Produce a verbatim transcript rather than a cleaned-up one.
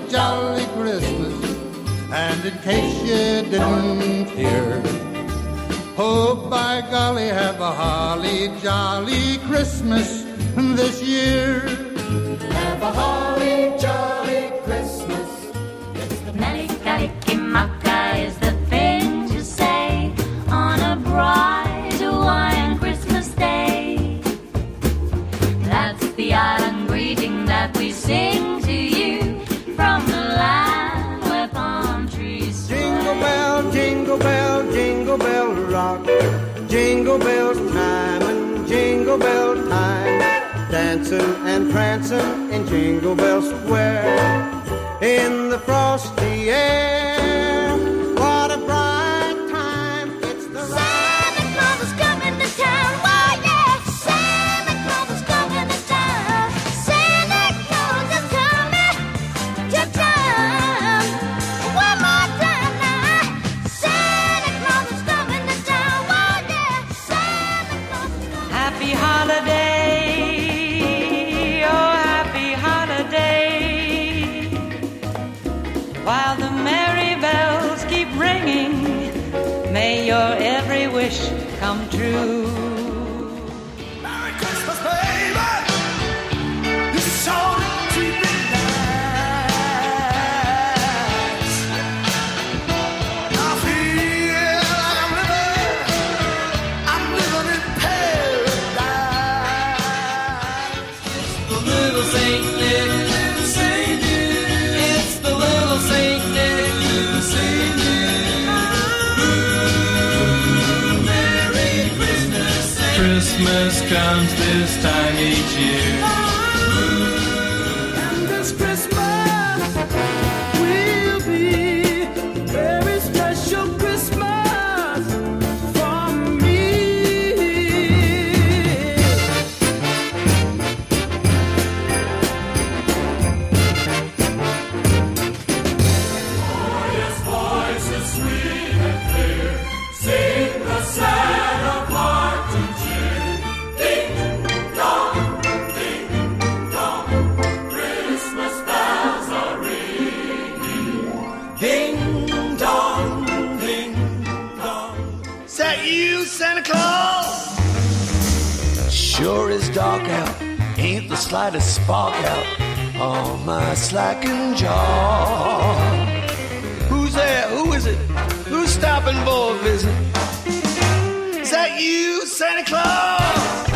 jolly Christmas. And in case you didn't hear, oh, by golly, have a holly jolly Christmas this year. Have a holly jolly Christmas. Mele-kalikimaka is the thing to say on a bright Hawaiian Christmas day. That's the island greeting that we sing to you from the land where palm trees sway. Jingle bell, jingle bell, jingle bell rock. Jingle bells time and jingle bell time. Dancing and prancing in Jingle Bell Square. In the frosty air, what a bright time. It's the Santa Claus is coming to town. Oh yeah, Santa Claus is coming to town. Santa Claus is coming to town. One more time now. Santa Claus is coming to town. Oh yeah, Santa Claus is coming. Happy holiday, oh happy holiday. While the merry bells keep ringing, may your every wish come true. Merry Christmas, baby. You sure treat me nice. I feel like I'm living, I'm living in paradise. The little Saint Nick, little Saint Nick. It's the little Saint Nick, little Saint Nick. Ooh, Merry Christmas, Saint Christmas comes this time each year. And this Christmas will be a very special Christmas for me. His voice is sweet and clear. Sing the sad of heart and cheer. Ding dong, ding dong. Christmas bells are ringing. Ding dong, ding dong. Is that you, Santa Claus? Sure is dark out, ain't the slightest spark out on my slacking jaw. Who's there? Who is it? Who's stopping for a visit? Is that you, Santa Claus?